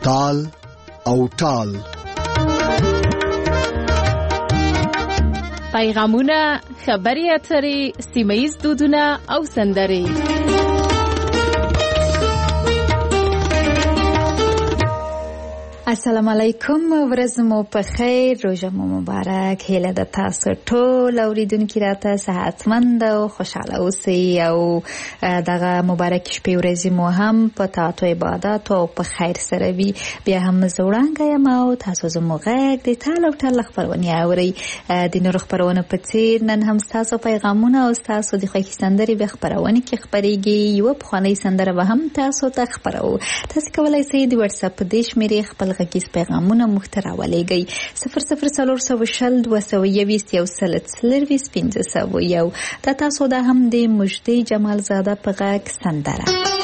تال او ټال. پیغامونه، خبري اترې، سیمه‌ییز دودونه او سندرې. السلام علیکم، ورځ مو په خیر، روژه مو مبارک. هیله د تاسو ټول اوریدونکو راته صحتمند او خوشاله اوسئ او دغه مبارک شپې ورځې مو هم په طاعت او عبادت او په خیر سره وي. بیا هم زوړانګه یم او تاسو زموږ غږ د تال او ټال خبرونه اورئ. د نورو خبرونه په څیر نن هم تاسو پیغامونه او تاسو د خوښي سندرې به خبرونه کې خبرېږي. یو پخوانی سندره به هم تاسو ته خبرو. تاسو کولای شئ د واتس اپ د شمیرې خپل غږیز پیغامونه محتوا ولېږئ 0042021 دا تاسو دا هم د مجدي جمال زاده په غږ سندره.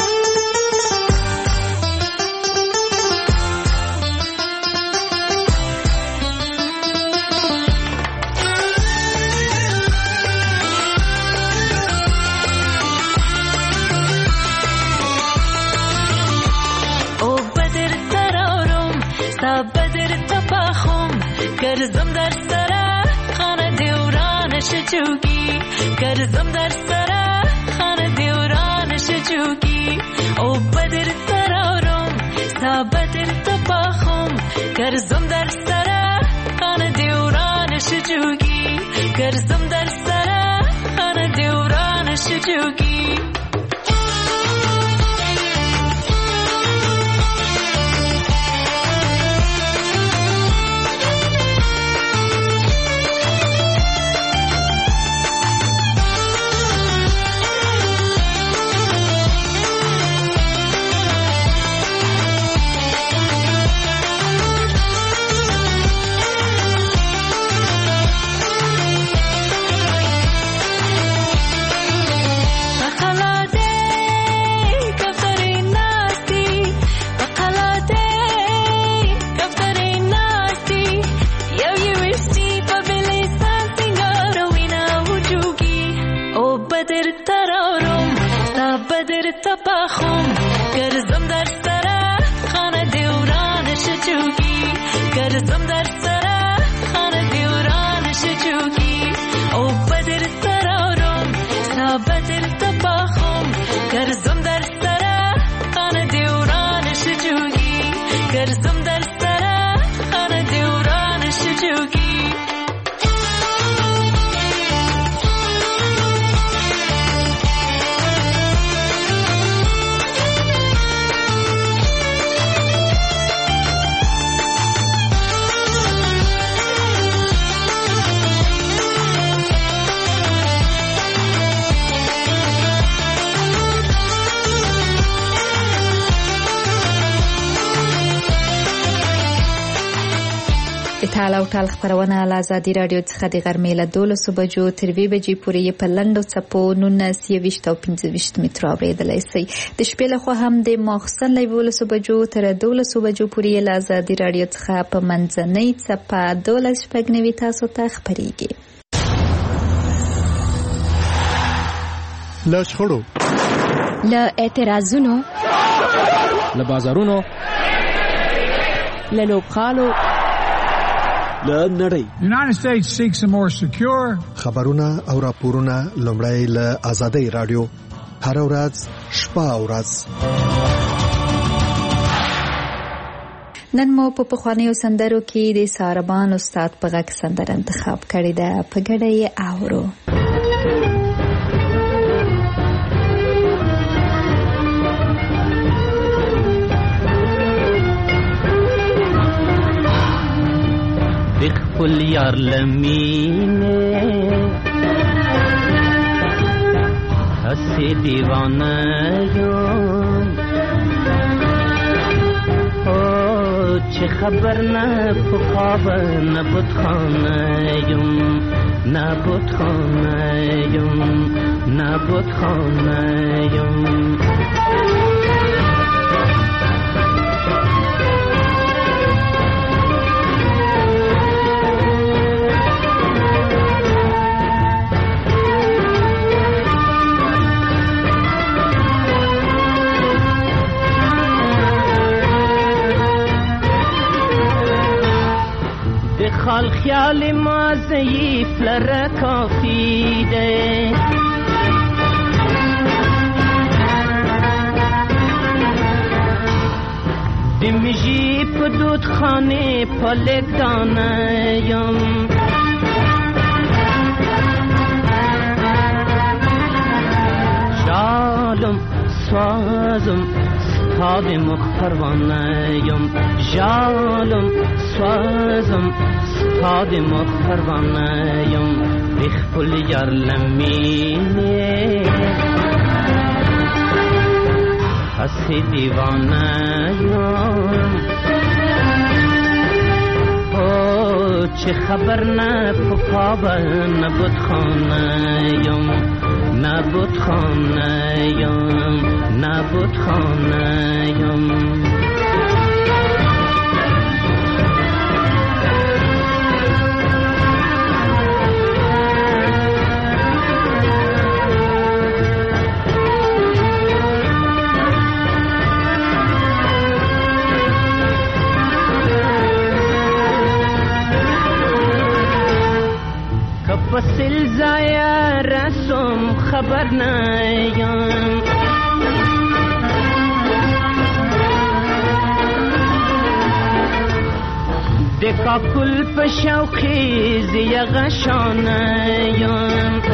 گرزم در سره خانه دیورانش چوکی، گرزم در سره خانه دیورانش چوکی. او بدر ترارم سا بدر تپاخم، گرزم در سره خانه دیورانش چوکی، گرزم در سره خانه دیورانش چوکی. تپاخم گرزم در سره خانه دیورانش چوکی، گرزم در سره خانه دیورانش چوکی. او بدر ترارم سا بدر تپاخم، گرزم در سره خانه دیورانش چوکی، گرزم در سره خانه دیورانش چوکی. تال او ټال خبرونه له ازادي رادیو څخه د غرمې له 12 بجو تر 2 بجې پورې په لنډو څپو 19 او 25 مترو اورېدلای شئ. د شپې له خوا هم د ماخستن له 12 بجو تر 12 بجو پورې له ازادي رادیو څخه په منځنۍ څپه 12 تاسو ته خبرېږي. له شخړو، له اعتراضونو، له بازارونو، له لوبخالو، له نړۍ. United States seeks a more secure. خبرونه او راپورونه لومړی له ازادي رادیو هر ورځ شپه او ورځ. نن مو په پخوانیو سندرو کې د ساربان استاد په غږ سندره انتخاب کړې ده. په ګډه یې اورو. خپل یار لمینه هستی دیوانه یم، او چه خبر نه په خواب نه بتخانه یم، نه بتخانه یم، نه بتخانه یم. خال خیال ما ضعیف لره کافی ده دمیجی پا دود خانه پالک دانیم جالم سازم ستاد مخفروانیم جالم سازم ستاد مخفروانیم بخبل یارلمینه حسی دیوانیم او چه خبر نه پاپا نبود خانیم نبود خانیم نبود خانیم وسیل زایا رسم خبر نیم دکا کل پشوخی زیا غشانیم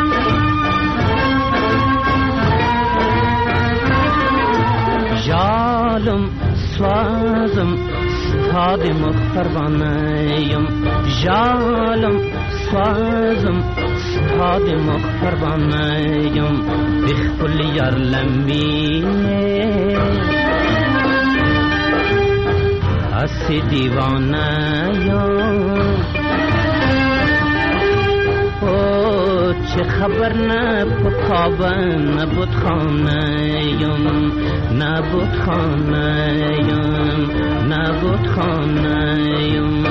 جالم سوازم ستاد مخفروانیم جالم سازم ستاد مخفروانیم بخبل یارلمینه حسی دیوانیم او چه خبر نه پاپا نبود خانیم نبود خانیم نبود خانیم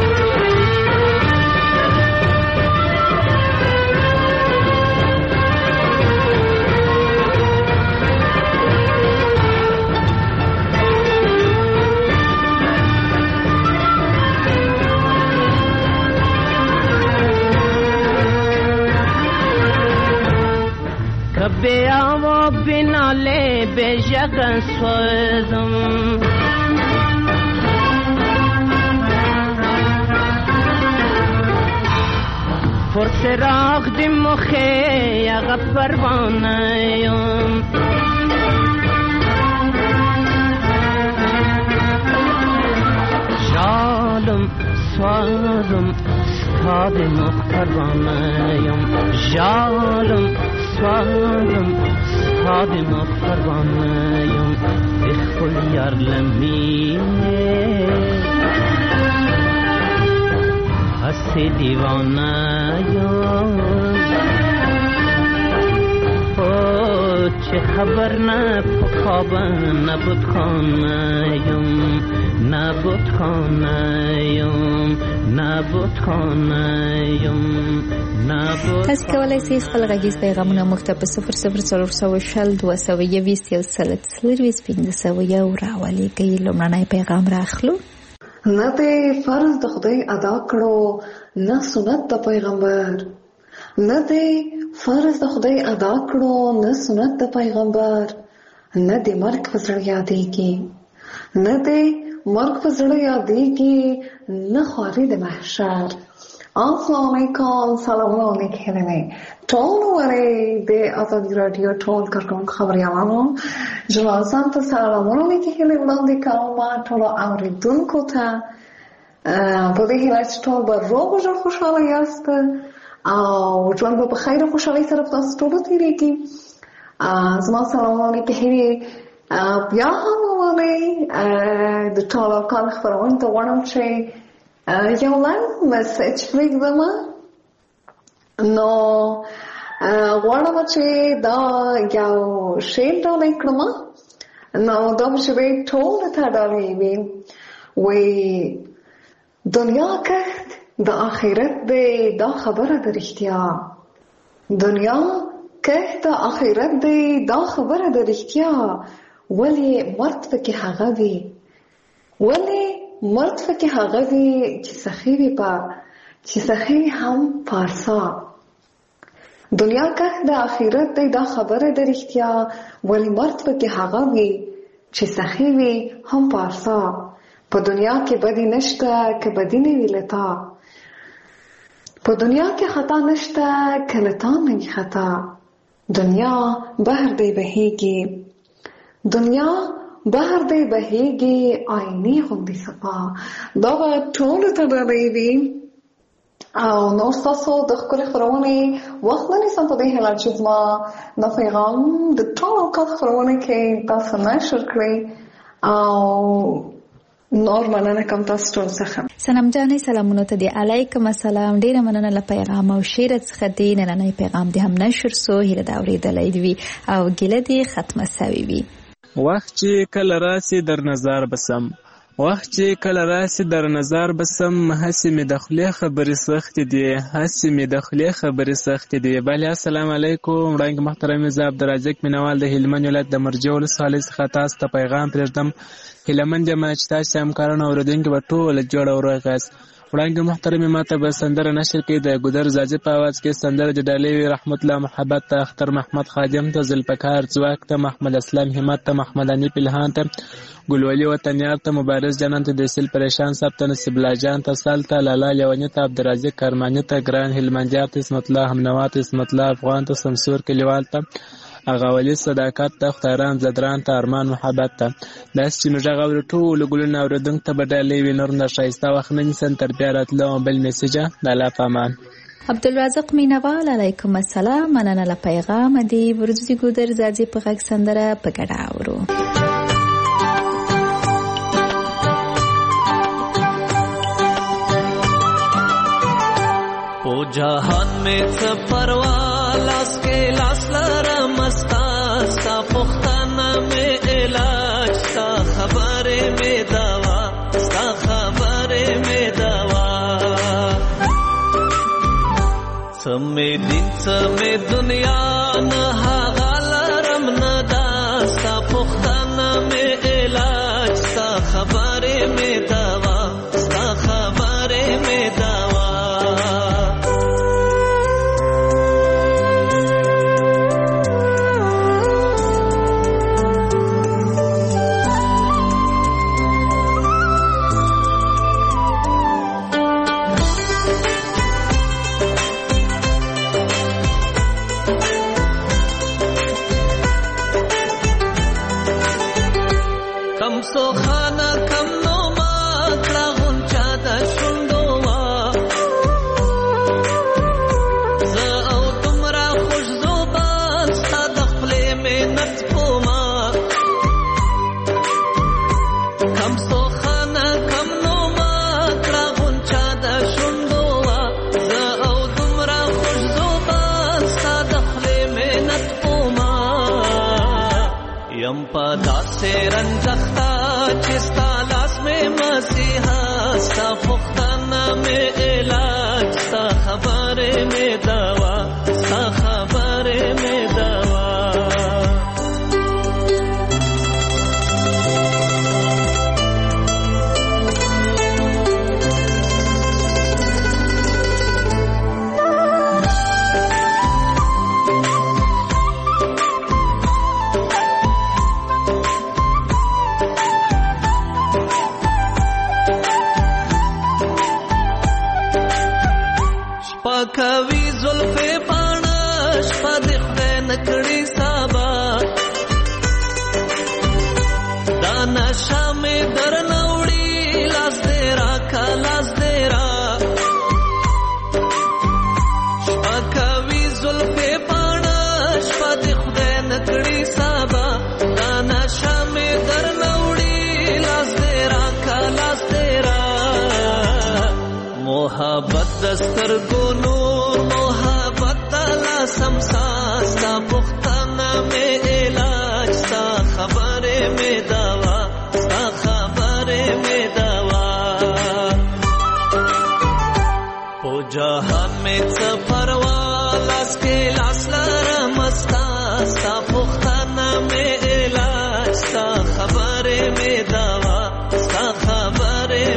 بیا و بناله به جگن سوزم فرس راغ دی مخی یغا پروانیم جالم سوزم ستاد مخ پروانیم جالم سوالم ستاد مخفروانیم بخبل یارلمینه حسی دیوانیم او چه خبر نه پاپا نبود خانیم نبود خانیم نبود خانیم تاسو کولای شئ خپل غږیز پیغامونه موږ ته په 0042021 راولېږئ. لومړنی پیغام راخلو. نه دې فرض د خدای ادا کړو نه سنت د پیغمبر نه دې فرض د خدای ادا کړو نه سنت د پیغمبر نه دې مرګ په زړه یادېږي نه دې مرګ په زړه یادېږي نه خواري د محشر. السلام علیکم سلام علیکم ټول ورې د ازادي رادیو ټول کارکونکو خبريالانو جوازان ته سلامونه لیکلي وړاندې کوم ټول اوریدونکو ته په دې هیله چې ټول به روغ او خوشاله یاست او ژوند به په خیر او خوشحالۍ سره تاسو ټول تیریږي. زما سلامونه لیکلي بیا هم ولې د ټول کار خبرونه ته وړم چې یو لنډ مسیج پرېږدم نو غواړم چې دا یو شعر ډالۍ کړم نو دا به شوی ټولو ته ډالۍ وي وایي دنیا کښت د آخرت دی دا خبره د رښتیا دنیا کښت د آخرت دی دا خبره د رښتیا ولې مرد پکې هغه وي ولې مرد فکر هغه وی چې سخی وی په چې سخی هم پارسا دنیا که د آخرت دی دا خبره د رښتیا ولی مرد فکر هغه وی چې سخی وی هم پارسا په دنیا کې بدی نشته که بدی نه وی لتا په دنیا کې خطا نشته که لتا نه خطا دنیا بهر دی بهیږي دنیا بهر دی بهیږي آینه غوندې صفا دا به ټولو ته ډالۍ وي او نور ستاسو د ښکلې خپرونې وخت نه نیسم په دې هیله چې زما دا پیغام د ټول اوقات خپرونه کې تاسو نشر کړئ او نور مننه کوم تاسو ټول څخه. سلام جانې سلامونه ته دی علیکم السلام. ډیره مننه له پیغام او شعر څخه دی. نننی پیغام دی هم نشر سو هیله دا اورېدلی وي او ګیله دی ختمه سوي وي. وخت چې کله راسي در نظر بسم وخت چې کله راسي در نظر بسم هسې مې د خولې خبرې سختې دي هسې مې د خولې خبرې سختې دي. بله السلام علیکم. وړاندې محترم زه عبدالرزاق مینوال د هلمند ولایت د مرجع ولسوالۍ څخه تاسو ته پیغام پرېږدم. هیلهمند یم چې تاسو همکاران او اورېدونکي به ټول جوړ او روغ یاست. وړاندې محترم ماته به سندره نشر کړي د ګودر زاځي په اواز کې سندره د ډالۍ رحمت الله محبت ته اختر محمد خادم ته ذوالفقار ځواک ته محمد اسلام همت ته محمد انیف الهان ته ګلولي وطنیار ته مبارز جنان ته دسیل پریشان صاحب ته نصیب الله جان ته سال ته لالا لیونی ته عبدالرزاق کرمانی ته ګران هلمندیار ته اسمت الله همنوا ته اسمت الله افغان ته سمسور کلیوال ته اغاولی صداقت ته خطران زدران ته ارمان محبت ته داس چې موږ غوړو ټول ګلونه اوردونکو ته بدلې وینور نه شایسته وخت نه نسن تر بیا راتلو بل میسیج د الله پامان. عبدالرزاق مینوال علیکم السلام. مننه له پیغام دی. ورځي ګودر زاځي په غږ سندره په ګډه اورو. او جهان میں څه پروا لاس کې لاس لرم ستا ستا پختانه مې علاج ستا خبرې مې دوا ستا خبرې مې دوا څه مې دین څه مې دنیا نه هغه لرم نه دا ستا پختانه مې علاج ستا خبرې مې دوا ستا خبرې مې دوا رنجختا چستا لاس میں مسیحا ستا پختانہ میں علاج ستا خبر میں دوا ستا خبر میں دوا کوي زلفې پاڼه شپه د خدای نکړي سبا دا نشه مې درنه وړي لاس دې راکه لاس دې را شپه کوي زلفې پاڼه شپه د خدای نکړي سبا دا نشه مې درنه وړي لاس دې راکه لاس دې را محبت دستر گونو سمساستا پختانہ میں علاج ستا خبرے میں دوا ستا خبرے میں دوا او جہان میں څه پروا لاس کے لاس لرم ستا ستا پختانہ میں علاج ستا خبرے میں دوا ستا خبرے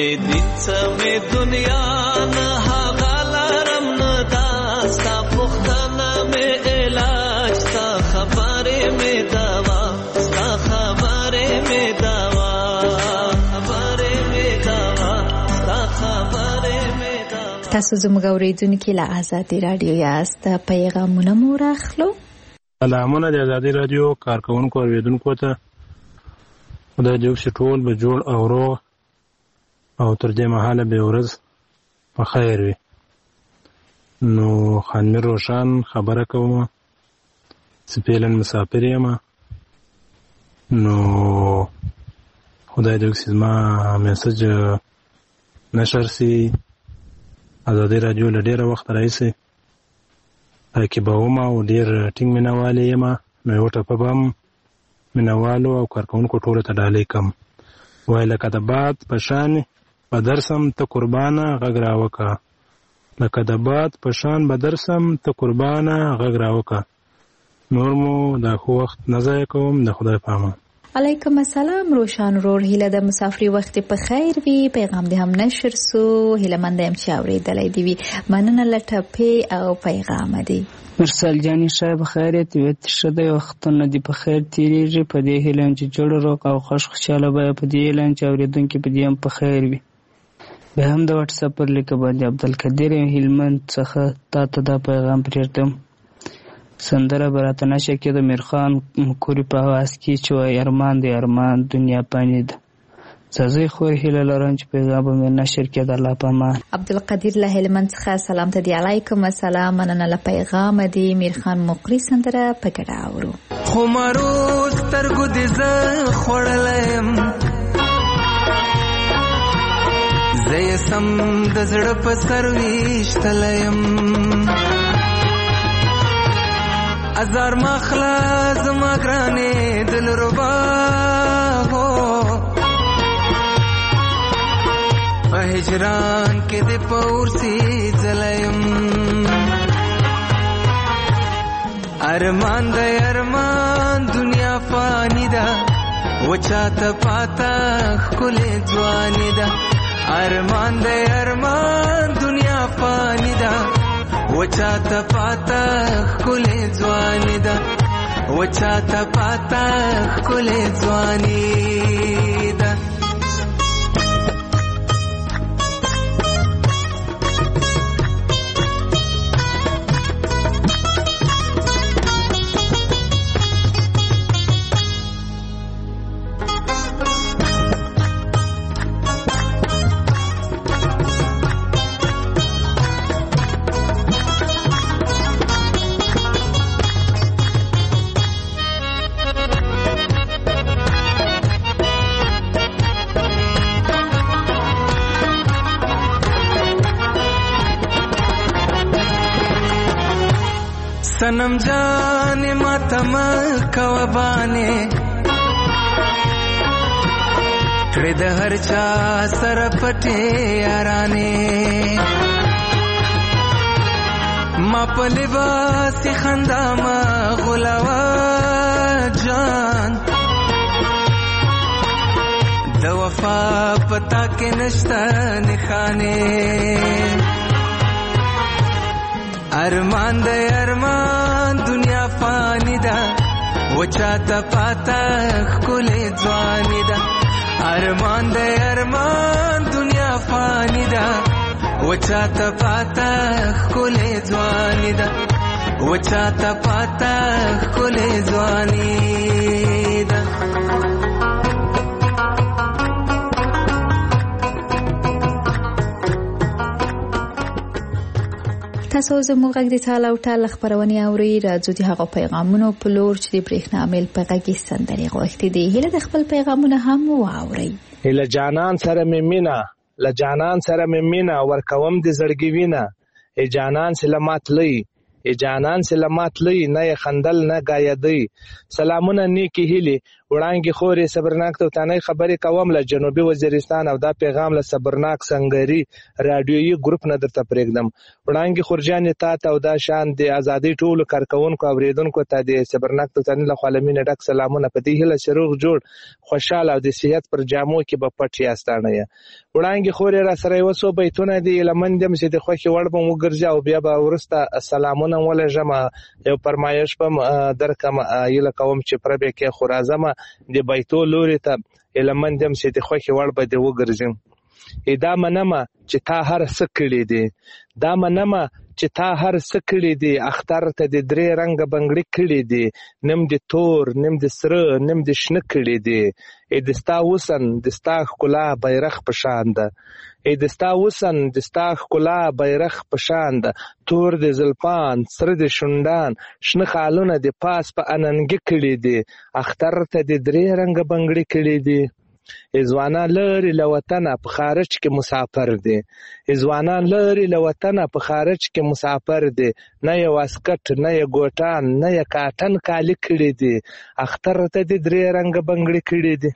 دین څه مې دنیا نه هغه لرم نه دا ستا پوښتنه مې علاج ستا خبرې مې دوا ستا خبرې مې دوا خبرې مې دوا ستا خبرې مې دوا. تاسو زموږ اورېدونکي له آزادي راډیو یاست. پیغامونه مو راخلو. سلامونه د آزادي راډیو کارکونکو او اوریدونکو ته. خدای دې وکړي ټول به جوړ او روغ او تر دې مهاله به ورځ په خیر وي. نو خانمیر روشن خبره کوم، سپیلن مسافر یم. نو خدای دې وکړي زما میسج نشر سي آزادي راډیو له ډېره وخت راهیسې پکې به وم او ډېر ټینګ مینهوالی یم. نو یوه ټپه به هم مینهوالو او کارکوونکو ټولو ته ډالۍ کړم. وایي لکه د باد په شان به درسم ته قربانه غږ راوکړه، لکه د باد په شان به درسم ته قربانه غږ راوکړه. نور مو دا ښه وخت نه ضایع کوم. د خدای په امان. علیکم السلام روشن رور. هیله د مسافري وخت په خیر وي. پیغام دې هم نشر سو. هیله مند یم چې اورېدلی دې وي. مننه له ټپې او پیغام دې. مرسل جانې شای په خیر یې طبیعت ښه دی، وختونه دې په خیر تېرېږي. په دې هیله یم چې جوړ روغ او خوشحاله به په دې هیله یم چې اورېدونکي په دې هم په خیر وي. بیا هم د واټساپ پر لیکه باندې عبدالقدیر هلمند څخه تا ته دا پیغام پرېږدم. سندره به راته نشه کېده میرخان مکوري په حواس کې چې وایي ارمان دی ارمان دنیا پانی ده. زه خور هیله لرم چې پیغام به مې نشر کړي. د الله په امان. عبدالقدیر له هلمند څخه سلام ته دی. علیکم السلام. مننه له پیغام دی. میرخان مقری سندره په ګډه اورو. خو مرو سترګو دې زه خوړلیم، زه یې سم د زړه په سر ویشتلیم. ازار مخلا زما ګرانې دلربا هو په هجران کې دې پورسي ځلیم. ارمان دی ارمان دنیا فانی ده وچاته پاته ښکلې ځواني ده. ارمان دی ارمان دنیا فانی ده وچاته پاته ښکلې ځواني ده وچاته پاته ښکلې ځواني ده. सनम जाने मातम कवबाने کړه د هر چا سره پټه یارانه ما په لباس خندا ما غلاوا جان د وفا پتا کې نشتا نخانه ارمان د ارمان دنیا فانی ده وچاته پاتا خلې ځواني ده ارمان د ارمان دنیا فانی ده وچاته پاتا خلې ځواني ده وچاته پاتا خلې ځواني ده تاسو زموږ غږ د تعالی او تعالی خبرونه اوري راځو د هغه پیغامونو په لور چې د برېښنا میل په غږی سندري غوښتي دي هله د خپل پیغامونه هم واوري هله جانان سره مې مینا ل جانان سره مې مینا ورکوم د زړګي وینا ای جانان سلامات لئی ای جانان سلامات لئی نه خندل نه گایدی سلامونه نیکی هلی وړانګې خورې صبرناک توتانۍ خبرې کوم له جنوبي وزیرستان او دا پیغام له صبرناک سنګري رادیویي ګروپ نه درته پرېږدم. وړانګې خورجانې تا ته او دا شان د ازادۍ ټولو کارکوونکو اورېدونکو ته د صبرناک توتانۍ له خوا له مینې ډک سلامونه. په دې هیله چې روغ جوړ خوشحاله او د صحت پر جامو کې به پټ یاستانه یې. وړانګې خورې را سره یو څو بیتونه دي لمن دم چې د خوښې وړ به وګرځي او بیا به وروسته سلامونه ولېږم. یو فرمایش به درکړم هیله کوم چې پربې کې خو راځم د بیتو لوري ته لمن دم چې د خوښې وړ به دې وګرځم. دا منمه چې تا هر څه کړي دي، دا منمه چې تا هر څه کړي دي، اختر ته د درې رنګه بنګړي کړي دي، نیم د تور نیم د سره نیم د شنه کړي دي. د ستا وسن د ستا ښکلا بیرغ په شان ده، د ستا وسن د ستا ښکلا بیرغ په شان ده. تور د زلفان سره د شونډان شنه خالونه د پاس په اننګي کړي دي، اختر ته د درې رنګه بنګړي کړي دي. ځوانان لري له وطنه په خارج کې مسافر دي، ځوانان لري له وطنه په خارج کې مسافر دي. نه یې واسکټ نه یې ګوټان نه یې کاټن کالي کړي دي، اختر ته د درې رنګه بنګړي کړي دي.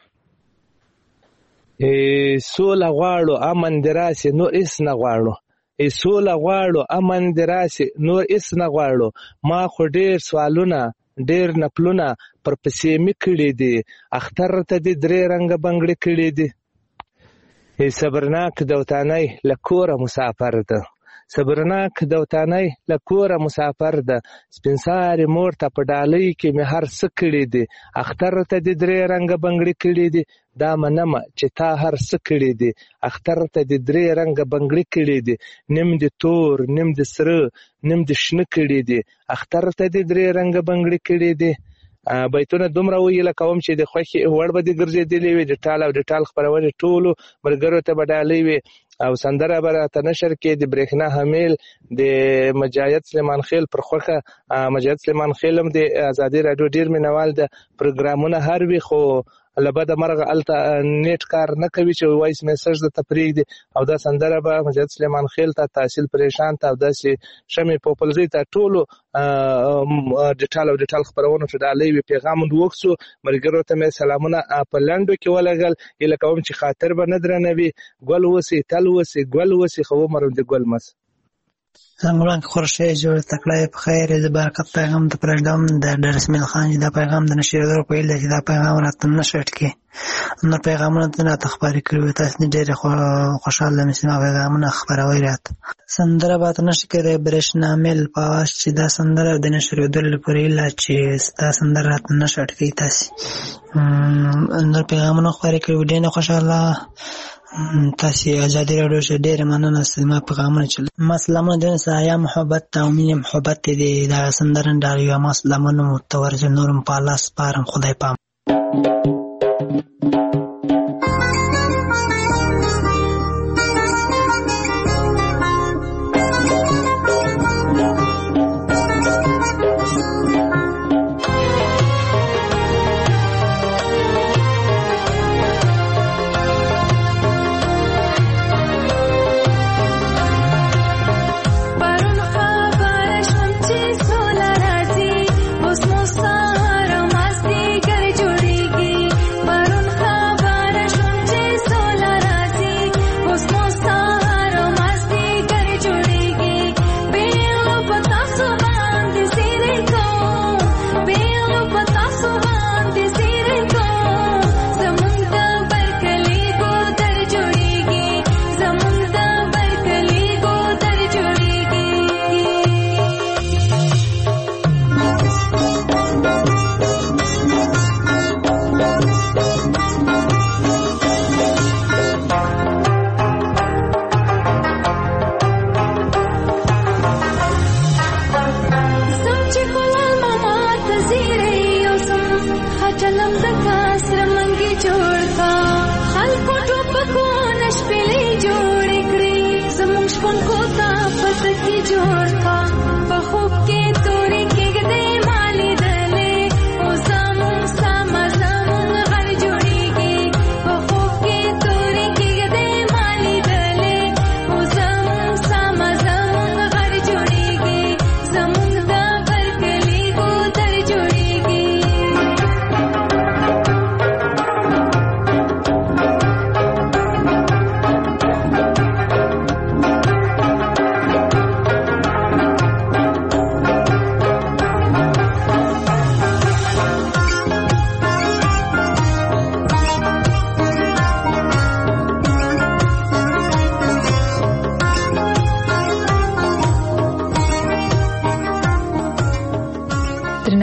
سوله غواړو امن دې راسي نور هېڅ نه غواړو، سوله غواړو امن دې راسي نور هېڅ نه غواړو. ما خو ډېر سوالونه ډېر نپلونه پر پسې مې کړي دي، اختر ته دې درې رنګه بنګړي کړي دي. صبرناک دوتانۍ له کوره مسافر ده، صبرناک دوتانۍ له کوره مسافر ده. سپین سارې مور ته په ډالۍ کې مې هر څه کړي دي، اختر ته دې درې رنګه بنګړي کړي دي. دا منمه چې تا هر څه کړي دي، اختر ته دې درې رنګه بنګړي کړي دي. نیم د تور نیم د سره نیم د شنه کړي دي، اختر ته دې درې رنګه بنګړي کړي دي. بیتونه دومره ویله کوم چې د خوښې وړ به دې ګرځېدلې وي. د ټال او د ټال خپرونې ټولو ملګرو ته به ډالۍ وي او سندره به راته نشر کې د برېښنا حمیل د مجاهد سلیمان خېل پر خوښه. مجاهد سلیمان خېل هم د ازادي راډیو ډېر مینوال د پروګرامونه هر وي، خو له بده مرغه هلته نیټ کار نه کوي چې وایس میسج درته پرېږدي. او دا سندره به مجاهد سلیمان خېل ته، تحصیل پریشان ته او داسې شمې پوپلزۍ ته ټولو ډیټال او ډیټال خپرونو ته ډالۍ وي. پیغام وکړو ملګرو ته مې سلامونه په لنډو کې ولګل. هیله کوم چې خاطر به نه درنوي، ګل اوسئ تل اوسئ ګل اوسئ خو عمر د ګل مس. زنګولان کې خورشې جوړ تکړه په خیر د برکت پیغام د پرېږدم د رسمیل خان دا پیغام د نشریدو په اله چې دا پیغام راته نشټ کې نو پیغامونه د نه تخباري کړو. تاسو ډېر خوشاله مې پیغامونه خبروي راته. سندره به نشي کېدای برېښنا مل پاس چې دا سندره د نشریدو لپاره اله چې دا سندره راته نشټ کې. تاسو نو پیغامونه خبرې کړو ډېر خوشاله. تاسو ازادي راډیو شه ډېر مننه سیمه پیغامونه چل ما سلامونه د سایا محبت او مینه محبت دې دا سندرن ډاریو ما سلامونه متورج نورم پالاس پارم خدای پام.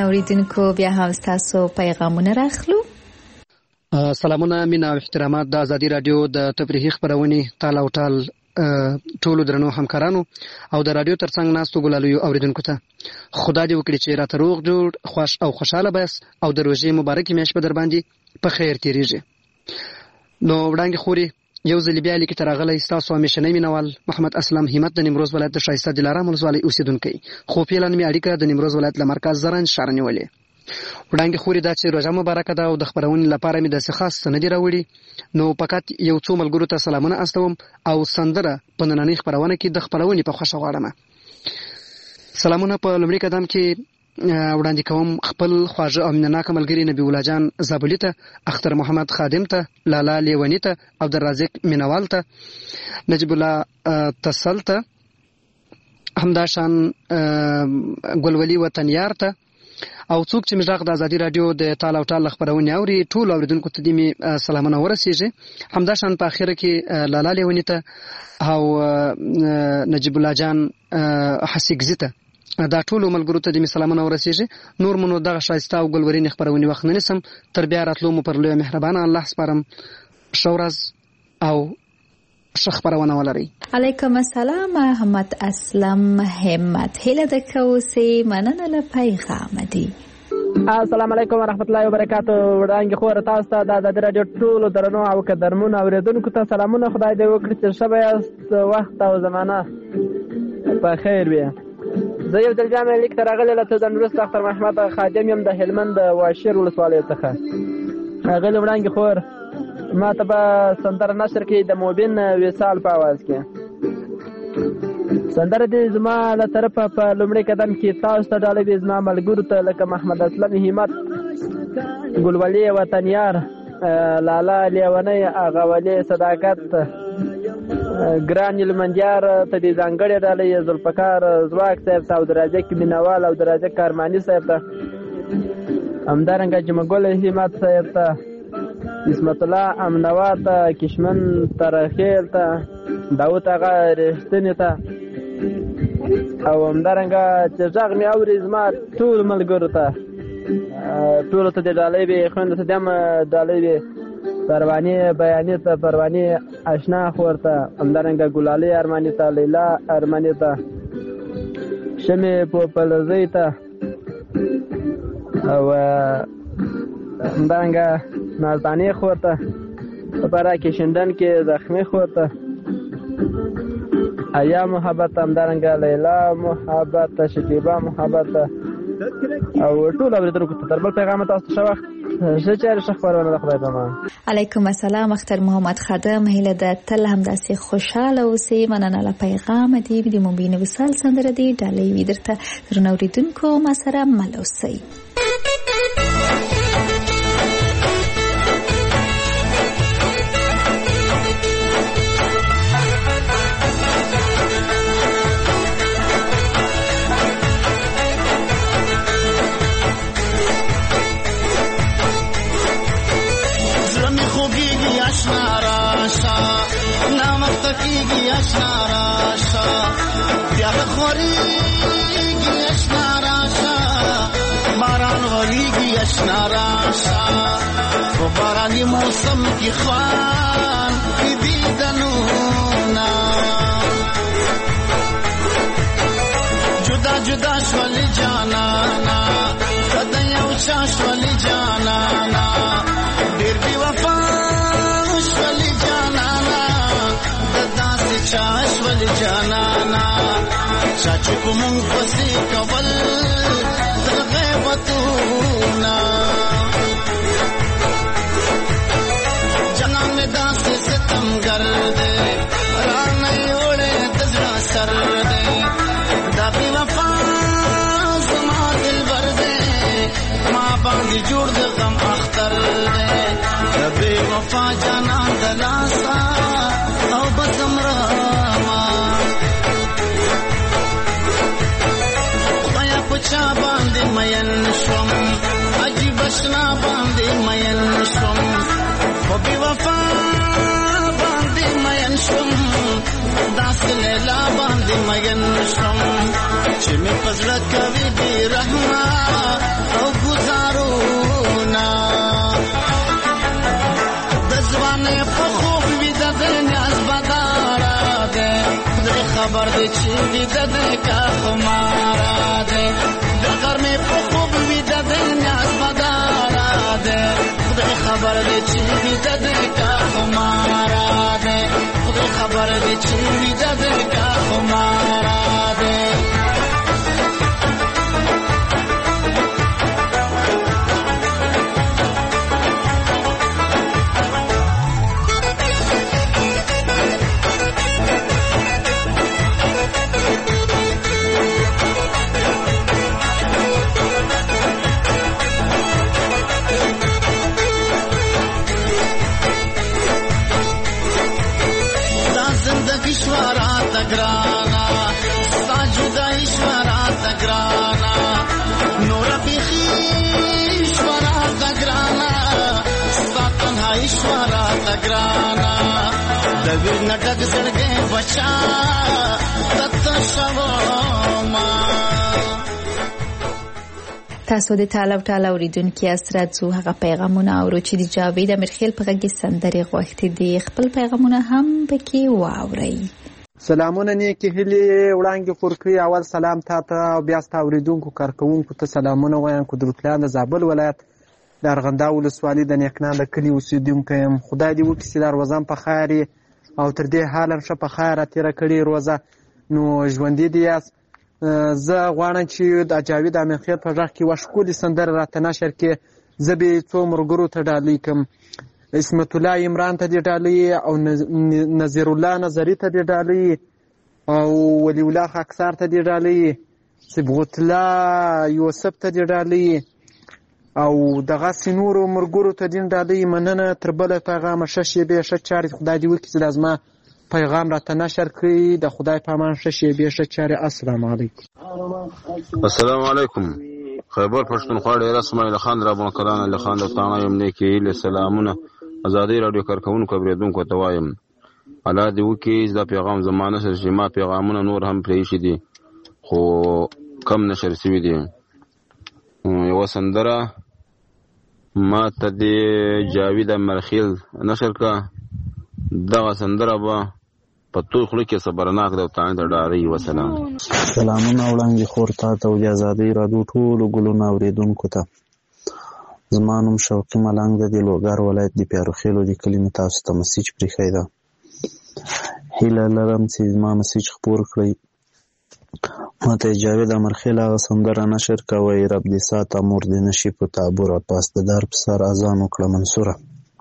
درنو اوریدونکو بیا هم تاسو پیغامونه راخلو. سلامونه مینا او احترامات د ازادي رادیو د تفریحي خبرونې تال او ټال ټولو درنو همکارانو او د رادیو ترڅنګ ناستو ګلالو اوریدونکو ته خدای دې وکړي چې راته روغ جوړ خوش او خوشاله بس او د روزي مبارکي میاشت په در باندې په خیر تیریږي. نو وړاندې خوري یو ځل بیا لیکي ترغلې تاسو همیشنۍ مینوال محمد اسلام همت د نیمروز ولایت د شایسته دلارام ولسوالۍ اوسیدونکو خو پیلان می اړیکه د نیمروز ولایت له مرکز زرنج ښار نیولې. وړاندې خوري دا چې روزه مبارکه ده او د خبرونې لپاره می د خاص سندې راوړي. نو فقط یو څو ملګرو ته سلامونه استوم او سندره په نننۍ خبرونه کې د خبرونې په خوښه غواړم. سلامونه په لومړي قدم کې وړاندې کوم خپل خواږه او مینناک ملګری نبی الله جان زابلی ته، اختر محمد خادم ته، لالا لیونی ته، عبدالرزاق مینوال ته، نجیب الله تسل ته، همداشان ګلولي وطنیار ته او څوک چې مجاغ د ازادي رادیو د تال او ټال خبرونه اوري ټول اوریدونکو ته دې سلامونه ورسیږي. همداشان په اخر کې لالا لیونی ته او نجیب الله جان حسیګزی ته دا ټول ملګرو ته دې سلامونه ورسیږي. نور منو دغه شایسته او ګلورین خبرونه وخت نه نسم تر بیا راتلو مو پر لوی مهربان الله سپارم. شورز او خبرونه ولري. علیکم السلام محمد اسلم همت هله د کوسي مننه له پیغام دی. السلام علیکم ورحمت الله وبرکاتہ. وړاندې خور تاسو ته د ازادي رادیو ټولو درنو او قدرمنو اوریدونکو ته سلامونه. خدای دې وکړي چې شبه یاست وخت او زمانہ په خیر وي. زه یو ځل بیا مې لیک ته راغلی له د نورست اختر محمد خادم یم د هلمند واشیر ولسوالۍ څخه. هغه وړاندې خور ما ته به سندره نشر کې د موبین وصال په आवाज کې سندره دې زما له طرفه په لومړي قدم کې تاسو ته ډالۍ دې زما ملګرو ته لکه محمد اسلم همت، ګلولي وطنیار، لالا لیونی، اغا ولی صداقت، ګران لمنجار ته دې ځانګړې ډالۍ، ذوالفقار ځواک صاحب ته، عبدالرزاق مینوال او عبدالرزاق کارماني صاحب ته، همدارنګه جمعګل همت صاحب ته، اسمت الله امنوا ته، کشمن ترخیل ته، داود آغا رښتینی ته او همدارنګه چې غږ مې اوري زما ټول ملګرو ته ټولو ته دې ډالۍ وي. خویندو ته دې هم ډالۍ وي. پروانې بیانې ته، پروانې اشنا خور ته، همدارنګه ګلالۍ ارماني ته، لیلا ارماني ته، شمې پوپلزۍ ته او همدارنګه نازدانې خور ته، په پاره کې شندن کې زخمي خور ته، ایا محبت، همدارنګه لیلا محبت، شکیبا محبت او ټول اوریدونکو ته تر بل پیغام تاسو ته وخت ښه چارې ښه خبرونه د خدای په امان. علیکم السلام اختر محمد خادم هله د تل همداسې خوشاله اوسئ. مننه له پیغام دی د موبین وصال سندره دی ډالۍ وي درته درنو اوریدونکو ما سره مل اوسئ. بارانی موسم کی خوان دی دنونا جدا جدا شولی جانانا کدیا اوچا شولی جانانا دیر بی وفا شولی جانانا ددا سی چا شولی جانانا چاچو کمون پسی کول در غیبتونا ستم گردے رانے اوڑے دزرا سر دے دابی وفا زما دل بر دے ماں باندھی جوڑ دے غم اختر دے دبی وفا جانا دلاسا او بسم راما خدایا پچا باندھی مین شوم اجی بشنا باندھی مین شوم دبی وفا داس لیلا باندې مګن شم چې می پزړه کوي دی رحمه خبر دی چې ویده دی که خماره دی د غرمې په خوب ویده دی نیاز مداره دی خدای خبر دی چې ویده دی که خماره دی خدای خبر دی چې ویده دی که خماره دی graana sajuda ishwara graana nora bikhi ishwara graana satanha ishwara graana davir natak sarge bacha tat shawma تاسو د تاله اوریدونکو اسراتو هغه پیغامونه اورو چې د جاوید امرخیل په غږ سندري غوښتي دي خپل پیغامونه هم پکې واوري. سلامونه نیکی هلی وړاندې خورکوي. اول سلام تاته او بیا ست اوریدونکو کارکونکو ته سلامونه وایم. قدرتلان د زابل ولایت د ارغنداو ولسوالۍ د نیکنان د کلي اوسیدونکی یم. خدای دې وکړي چې دا روزم په خیر او تر دې حاله ښه په خیر تېره کړې روزه نو ژوندي دې یاست. زه غواړم چې د جاوید امرخیل په غږ کې یوه ښکلې سندره راته نشر کړې. زه به یې څو ملګرو ته ډالۍ کړم. اسمت الله عمران ته دې ډالۍ او نظیر الله نظري ته دې ډالۍ او ولی الله خاکسار ته دې ډالۍ صبغت الله یوسف ته دې ډالۍ او دغسې نورو ملګرو ته دې ډالۍ. مننه تر بله پیغامه ښه شېبې ښه چارې خدای دې وکړي چې دا زما پیغام راته نشر کړي. د خدای په امان ښه شېبې ښه چارې. السلام علیکم. السلام علیکم. خیبر پښتونخوا ډېر اسماعیل خان رابونه کلان علی خان د تاڼه یم. نیکې هیلې سلامونه ازادۍ راډیو کارکوونکو اورېدونکو ته وایم الله دې وکړي دا پیغام زما نشر شي. ما پیغامونه نور هم پرېښي دي خو کم نشر شوي دي. یوه سندره ما ته دې جاوید امرخیل نشر کړه. دغه سندره به په توی خوله کې صبرناک ده او تاڼې ته ډارۍ. وسلام. سلامونه وړاندې خور تا ته او د ازادۍ راډیو ټولو ګلونو اورېدونکو ته. زما نوم شوقي ملنګ ده د لوګر ولایت د پیاروخیلو د کلي مې تاسو ته مسیج پرېښی ده. هیله لرم چې زما مسیج خپور کړئ. ما ته جاوید امرخیل هغه سندره نشر کوئ رب دې ساته مور دې نشي په تابور پاس د در په سر اذان وکړه منصوره.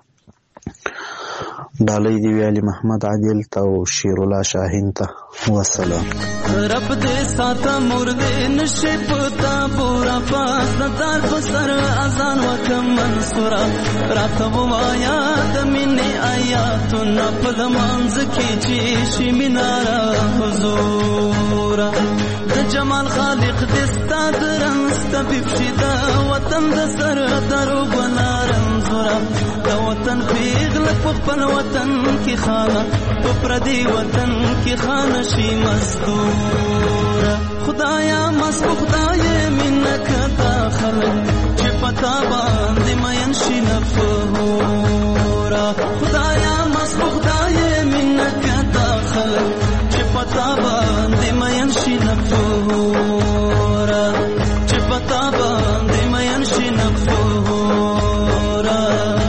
ډالۍ دی ویالي محمد عادل ته او شیر الله شاهین ته. وسلام. رب دې ساته مور دې نشي په تابور پاس د در په سر اذان وکړه منصوره. راته ووایه د مینې آیاتونه په لمانځ کې چې شي میناره حضوره. د جمال خالق دې ستا د رنځ طبیب شي د وطن د سر درو ګنا رنځوره. د وطن پیغله په خپل وطن کې خانه په پردي وطن کې خانه شي مزدوره. خدایا مسکو خدای مینه کتا خلک چې پتا باندې مین شي نفهوره. خدایا مسکو خدای مینه کتا خلک چې پتا باندې مین شي نفهوره. چې پتا باندې مین شي نفهوره.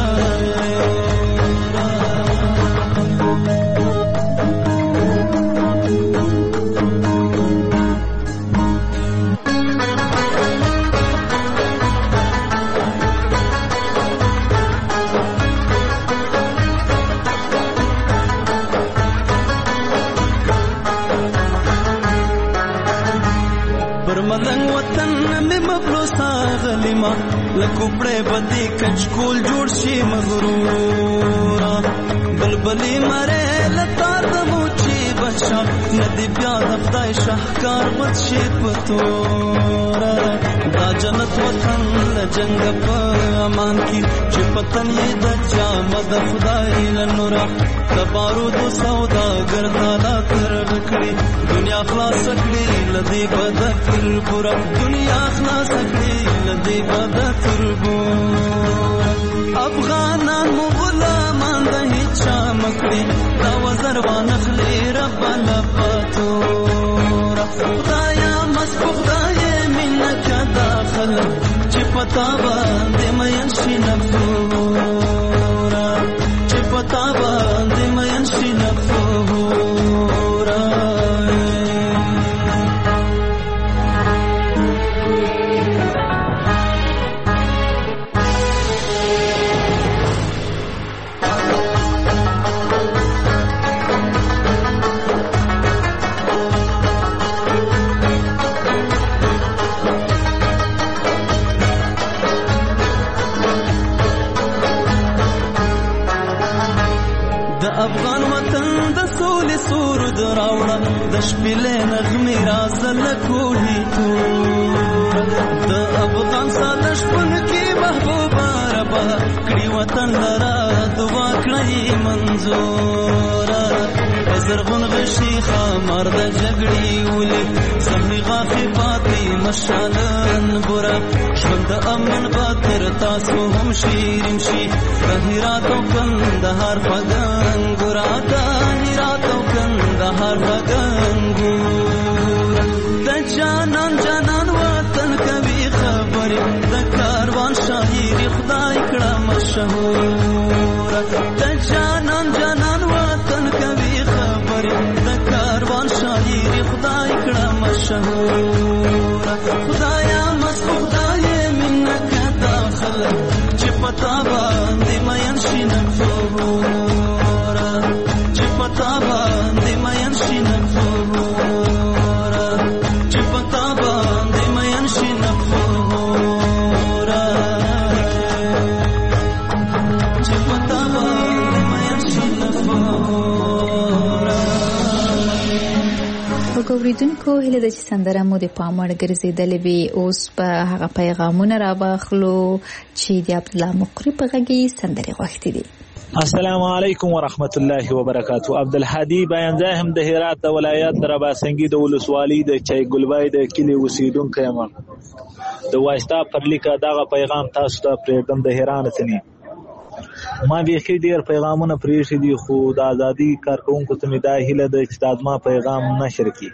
لکوپړې بدی کچکول جوړ شي مغرورا. بلبلې مره لتار د موچی بچا ندی بیا د خدای شاهکار بچ شي پتورا. دا جنت وطن له جنگ په امان کې چې پتن یې د چا مد خدای له نورا. د بارود سودا ګرځالا تر کړی دنیا خلاص کړی لدی بد تر پورا. دنیا خلاص کړی لدی بد تر پورا. افغانان غلامان د هیڅ چا مکړي دا وزر وانخلي رب لپاتو خدایا مسکو خدای مینه کا داخل چې پتا باندې مې شي نفورا چې پتا باندې مې شي نفورا افغان وطن د سولې سرود راوړه د شپېلې نغمې رازه له کوهي تور د افغان ساده شپون کې محبوبه ربه کړي وطن لره دعا کړئ منظوره زرغون غشي خامر د جګړې ولې زخمي غاښې پاتې مشالن بوره ژوند د امن به تر تاسو هم شیرین شي د هرات او کندهار په ګنګوره د هرات او کندهار په ګنګوره د جانان جانان وطن کوي خبرې د کاروان شاعري خدای کړه مشهوره د جانان جانان وطن کوي خبرې د کاروان شاعري خدای کړه مشهوره خدایا مسکو خدای مینه کا داخل چې پتا باندې مین شي نفورا چې پتا باندې مین شي نفورا چې پتا باندې مین شي نفورا چې پتا باندې مین شي نفورا. وګوریدونکو هله د سندره مو د پاموړ ګرځیدلې وي اوس په هغه پیغامونه را باخلو چې د عبد الله مقری په غږی سندره غوښتي دي. السلام علیکم ورحمت الله وبرکاتہ. عبد الحادی بیانځای هم د هرات د ولایت د رباسنګي د ولسوالۍ د چای ګلبای د کلی اوسیدونکو یم. د واسطه پر لیکه دغه پیغام تاسو ته پرېږدم د هرات څخه. ما بیخي ډیر پیغامونه پریښي دي خو د ازادي کارکونکو ته مې دا هیله ده چې دا زما پیغام نشر کړي.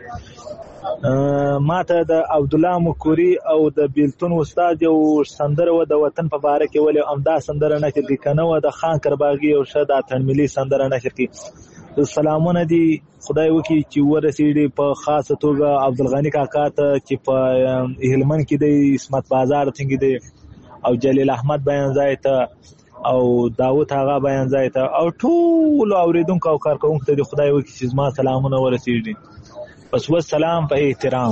ما ته د عبد الله مقری او د بیلتون استاد یو سندره و د وطن په باره کې ولې امدا سندره نشر کړي کنه و د خان کرباغي او شد اتن ملي سندره نشر کړي. سلامونه دي خدای وکي چې ورسېږي په خاصه توګه عبدالغنی کاکا ته چې په هلمند کې د اسمت بازار څنګه دی او جلیل احمد بیانځای ته او داوود آغا بیانځای ته او ټول اوریدونکو او کارکونکو ته خدای وکړي چې زما سلامونه ورسېږي. بس والسلام په احترام.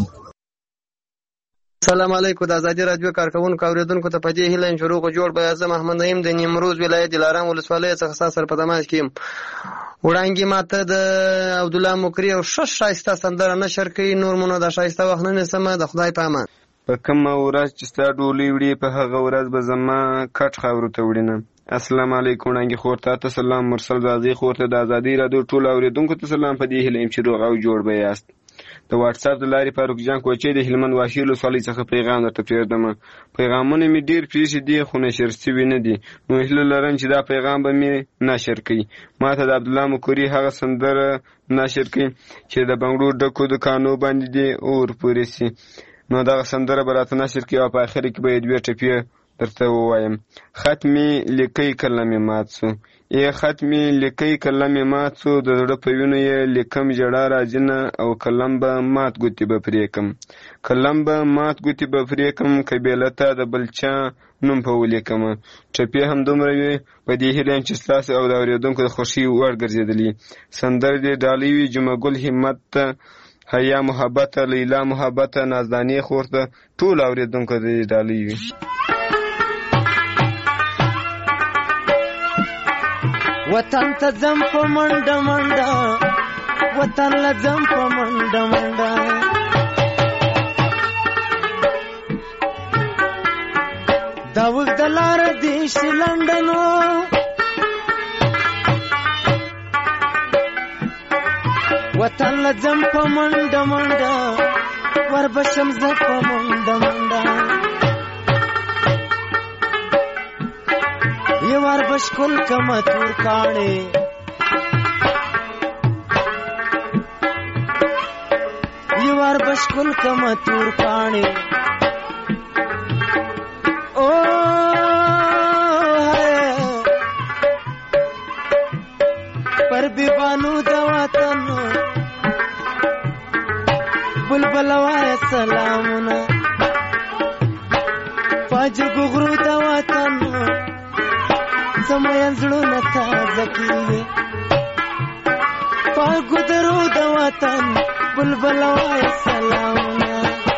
السلام علیکم. د ازادي رادیو کارکونکو اوریدونکو ته په دې هیله شروع جوړ به اعظم محمد نعیم د نیمروز ولایت دلارام ولسوالۍ څخه سر په دماغ کې وړاندې ماته د عبد الله مقری او شایسته سندره نشر کړي. نور مونږ د شایسته وخت نه سم د خدای په امان. په کومه ورځ چې ستا ډولۍ وړي په هغه ورځ به زما کټ خاورو ته وړینه. السلام علیکم. وړاندې خور ته سلام. مرسل زازي خور ته د ازادي رادیو ټول اوریدونکو ته سلام. په دې هیله چې روغ او جوړ به یاست. د واتس اپ د لارې فاروق جان کوچې د هلمند واشي ولسوالۍ څخه پیغام درته پرېږدم. پیغامونه مې ډېر پریښي دي خو نشر شوي نه دي. نو هیله لرم چې دا پیغام به مې نشر کړي. ما ته د عبدالله مقری هغه سندره نشر کړي چې د بنګړو ډکو دکانو باندې دې اور پورې سي. نو دغه سندره به راته نشر کړي او په اخر کې به یې دوې ټپې درته ووایم. خط مې لیکئ قلم مې مات سو. خط مې لیکئ قلم مې مات سو. د زړه په وینو یې لیکم ژړا راځي نه او قلم به مات ګوتې به پرې کم. قلم به مات ګوتې به پرې کم قبیله ته د بل چا نوم په ولیکم. ټپې همدومره وي. په دې هیله یم چې ستاسو او د اورېدونکو د خوښۍ وړ ګرځېدلي. سندرې دې ډالۍ وي. جمعه ګل همت ته، حیا محبت، لیلا محبت، نازدانې خور ته ټول اورېدونکو دې ډالۍ وي. وطن ته ځم په منډه منډه، وطن له ځم په منډه منډه، دا اوږده لاره دې شي لنډنو، وطن له ځم په منډه منډه، وربشم زه په منډه منډه، یو وربش کل کمه تور کاڼې وار بشکل کما تور پاڼې او پر بیبانو د وطن بلبل وای سلامونه پاجګو غرو د وطن سمین زړونه تازه کیږي پاګو درو د وطن بلبل وای سلامونه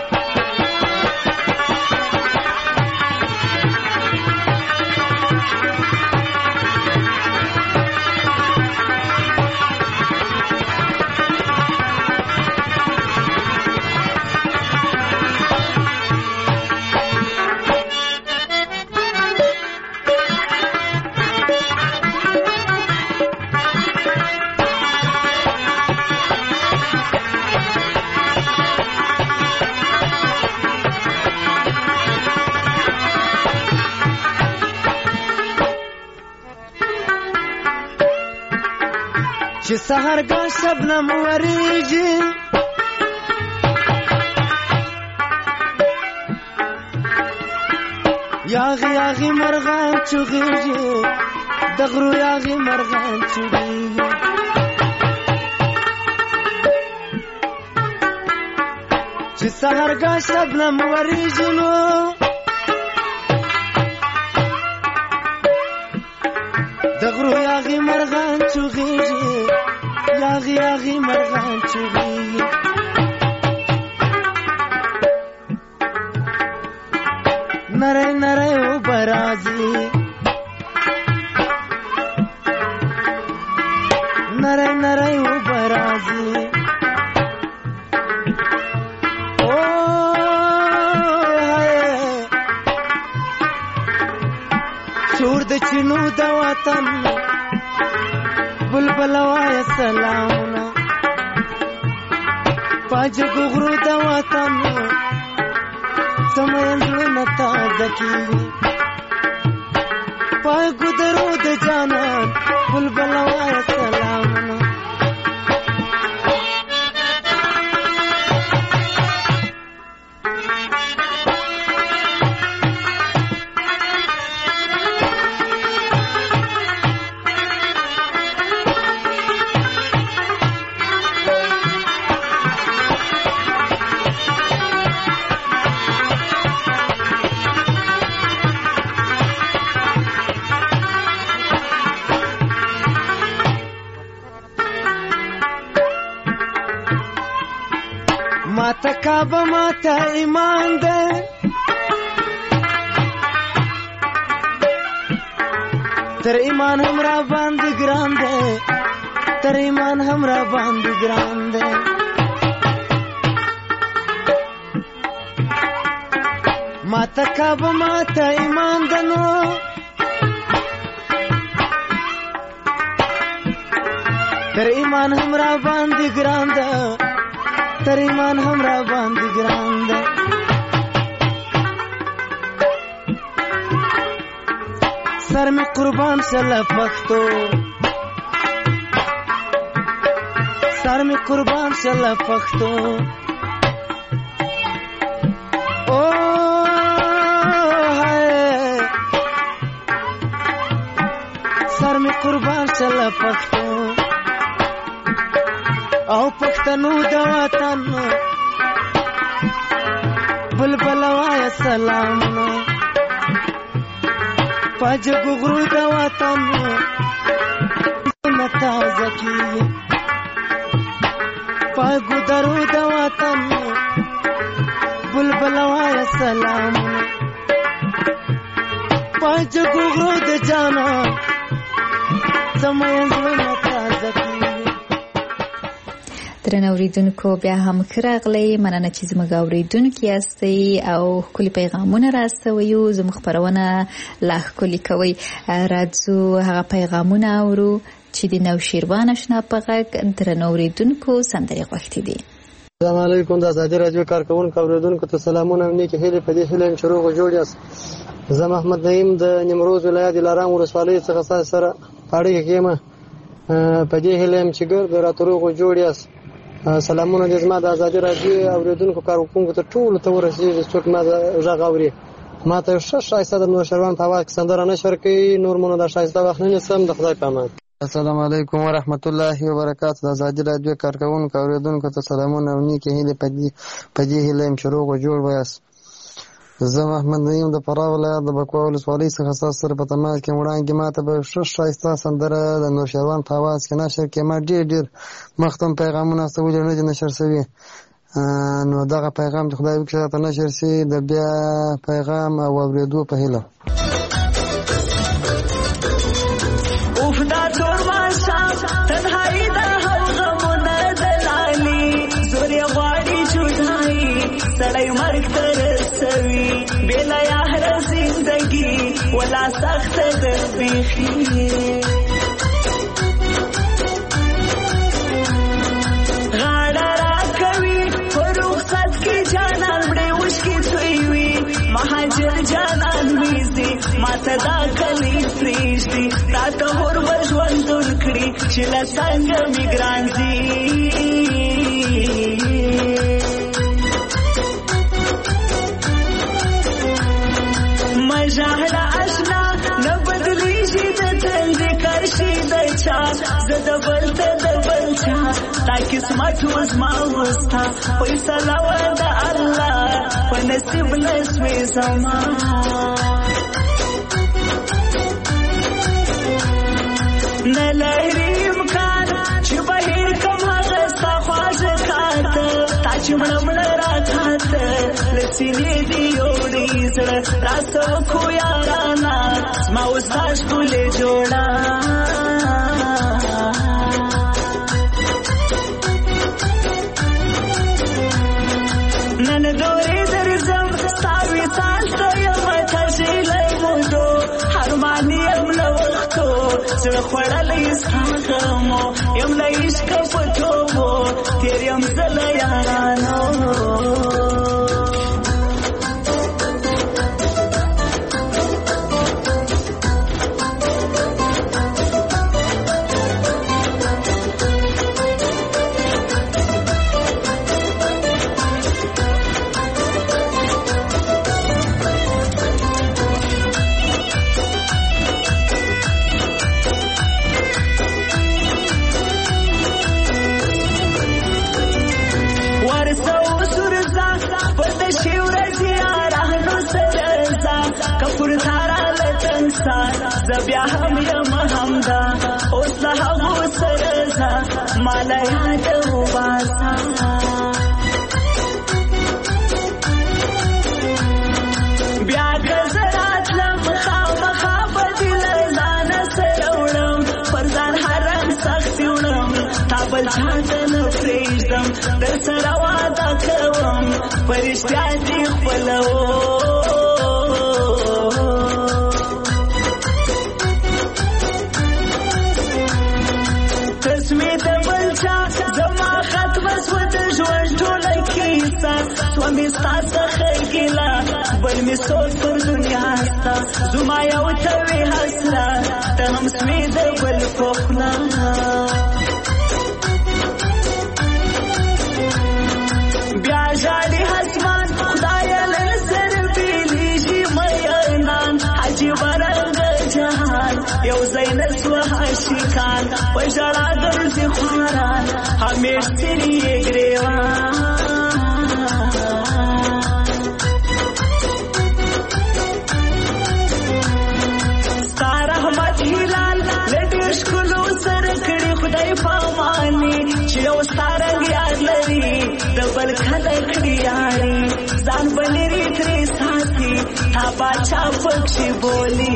چې سحرګاه شبنم وریږي یاغي یاغي مرغان چغېږي د غرو یاغي مرغان چغېږي چې سحرګاه شبنم وریږي نو د غرو یاغي مرغان چغېږي یاغي یاغي مرغان چغېږي نری نری اوبه راځي نری نری اوبه راځي او شور د چینو د وطن بلبل وای سلامونه پاجګو غرو د وطن سمین زړونه تازه کیږي پاګو درو د جانان بلبل وای سلامونه ماته کعبه ماته ایمان ده تر ایمان هم را باندې ګران ده تر ایمان هم را باندې ګران ده ماته کعبه ماته ایمان ده نو تر ایمان هم را باندې ګران ده تر ایمان هم را باندې ګران ده سر می قربان شله پښتو سر می قربان شله پښتو او سر می قربان شله پښتو او پښتنو د وطن بلبل وای سلامونه پاجګو غرو د وطن تازه کیږي پاګو درو د وطن بلبل وای سلامونه پاجګو غرو د جانا سمین زړونه تازه کیږي درنو اوریدونکو بیا هم راغلی مننه چې زموږ اوریدونکي یاستئ او ښکلي پیغامونه راستوئ زموږ خپرونه لا ښکلې کوئ راځو هغه پیغامونه اورو چې د نوشیروان اشنا په غږ درنو اوریدونکو سندرې غوښتي دي. السلام علیکم د ازادي راډیو کارکونکو اوریدونکو ته سلامونه نیکې هیلې په دې هیله چې روغ جوړ یاست. زه محمد نعیم د نیمروز ولایت دلارام ولسوالۍ څخه تاسو سره اړیکه کوم. په دې هیله چې ګرد راتروغ جوړ یاست سلامونه دې زما د ازادي راډیو اوریدونکو کارکونکو ته ټولو ته ورسېږي څوک ما غږ اوري ما ته ښه ښایسته د نوشروان په اواز کې سندره نشر کوي نور مونږ د ښایسته وخت نه نیسم د خدای په امان. السلام علیکم ورحمت الله وبرکاته. د ازادي راډیو کارکونکو اوریدونکو ته سلامونه او نیکې هیلې په دې هیله یم چې روغ او جوړ ویاست. زه محمد نعیم د فراه ولایت د بکوا ولسوالۍ څخه ستاسو سره په تماس کې وړاندې ما ته به ښه ښایسته سندره د نوشروان په اواز کې نشر کړي. ما ډېر مختم پیغامونه استولي نه دي نشر شوي نو دغه پیغام د خدای وکړي راته نشر شي د بیا پیغام او اورېدو په هیله. سړی مرګ ته رسوي بېله یاره زندګي ولا سخته ده بیخي غاړه راکوي په رخصت کې جانان مړې اوښکې تویوي مهاجر جانان ویزي ماته دا کلی پرېږدي راته هور به ژوندون کړي چې له څنګه مې ګران ځي مجاهده اشنا نه بدلیږي د تل ذکر شي د چا زه د بل ته د بل چا تا قسمت وزما وستا فیصله وه د الله په نصیب نسوې زما نه لري امکان چې بهیر کم هغه ستا خواږه کاته تا چې مړه مړه راکاته له سینې دې یوړې زړه راسه وکړو یارانه زما اوس تا ښکلې جوړه نن دورې درځم ستا وصال ته یمه تږلې مودو حرمان یم له وختو زړه خوړلی ستا غمو یم له عشقه په توبو تېر یم زه له یارانو زه بیا هم یم همدا اوس له هغو سره ځه ما له یاده وباسه بیا که زه راتلم خامخا به دې له ځانه سره وړم پر ځان هر رنګ سختي وړم تا بل چا ته نه پرېږدم در سره واده کوم په رښتیا دې خپلوم سومی ستا څخه ګیله بل مې سوچ پر دنیا ستا زما یو ته وې حسره ته هم سوې د بل په خوله بیا ژاړي اسمان خدایه له سره بېلېږي میینان عجیبه رنګه جهان یو ځای نه سوه عاشقان په ژړا ګرځي خواران همیش څري یې ګرېوان یو ستارنګ یاد لري د بل خلک کړي یاري ځان بلري ترې ساتي تا باچا پکښې بولي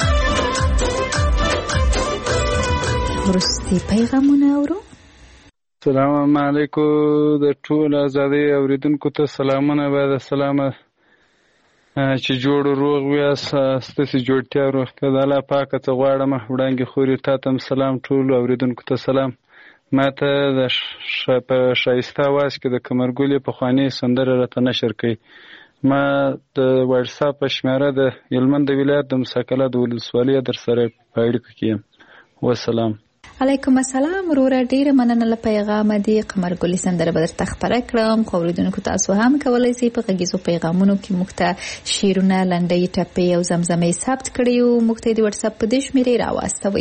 وروستي پیغامونه اورو. السلام علیکم د ټول ازادي اوریدونکو ته سلامونه بعد سلامه چې جوړ روغ ویاست ستاسو جوړتیا روغتیا د الله پاک ته غواړم وړاندې خوري تاسو سلام ټول اوریدونکو ته سلام ماته د شایسته आवाज کې د کمرګولې په خواني سندره راته نشر کړي ما د واتس اپ شمیره د هلمند ولایت د مساکله د ولسوالۍ در سره پایډ کې والسلام علیکم السلام وروره ډیره مننه له پیغام دی قمرګلې سندره به درته خبره کړم خو اوریدونکو تاسو هم کولای شئ په غږیزو پیغامونو کې موږ ته شعرونه لنډۍ ټپې او زمزمې ثبت کړئ او موږ ته د واتس اپ په دې شمیرې راواستوئ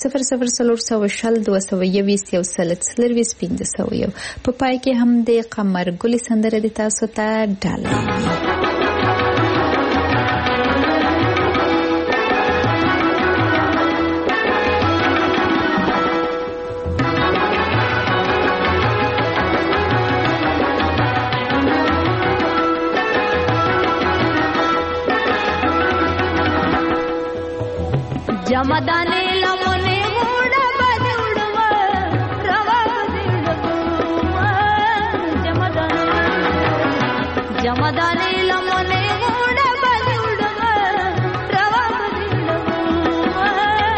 00402021 په پای کې هم د قمرګلې سندره د تاسو ته ډالۍ जमदाने लमने मोड़ा बदुड़वा रवा बदुड़वा जमदाने लमने मोड़ा बदुड़वा रवा बदुड़वा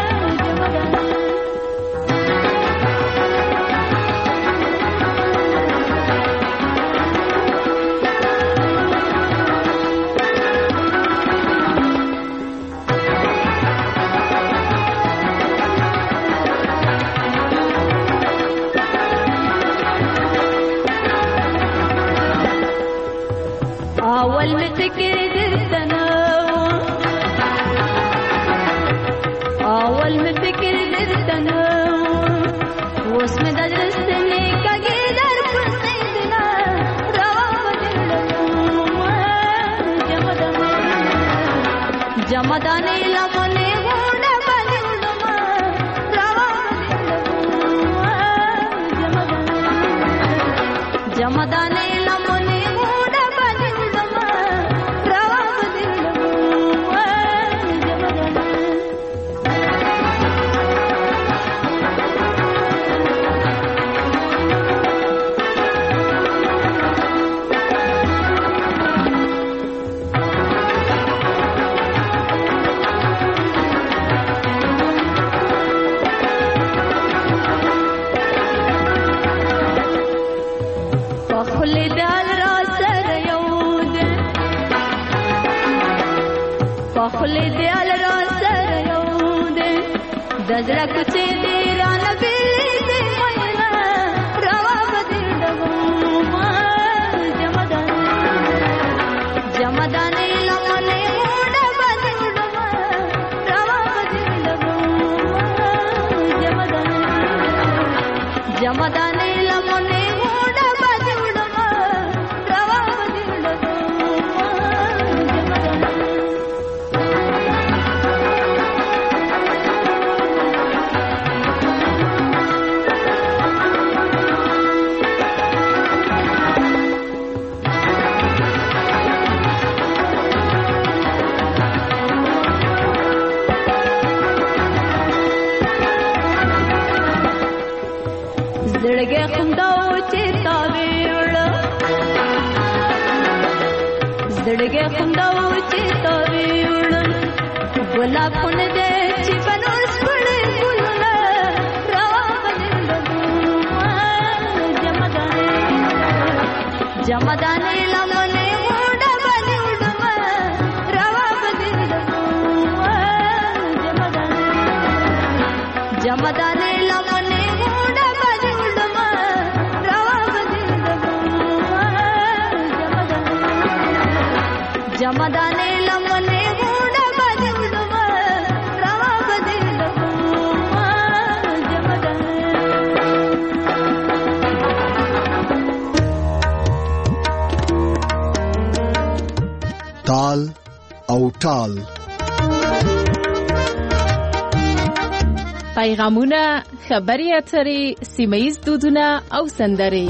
أول متكر درتنا أول متكر درتنا واسم درستني كجدر كسيدنا رواب جمداني لمني هونا بدلما رواب جمداني لمني هونا خلی دیال را سر یوده دزرا کچه دیران بیلی دی مینا روا بدل دگوما جمدانه لمنه مودا بدل دگوما روا بدل دگوما جمدانه لمنه مودا بدل دگوما روا بدل دگوما زړګي خنداو چې تاویړ زړګي خنداو چې تاویړ ګلاب خون دې چې بنوس پړې ګلونه روا بدلګما جمدانه لمنه موډه بدلګما روا بدلګما جمدانه لمنه موډه जमदाने लमने मोड़ा बदलमा रवा बदलमा ताल او ټال پیغامونه خبري اترې سیمه‌یز دودونه او سندرې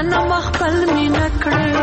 صنم خپل مینه کړې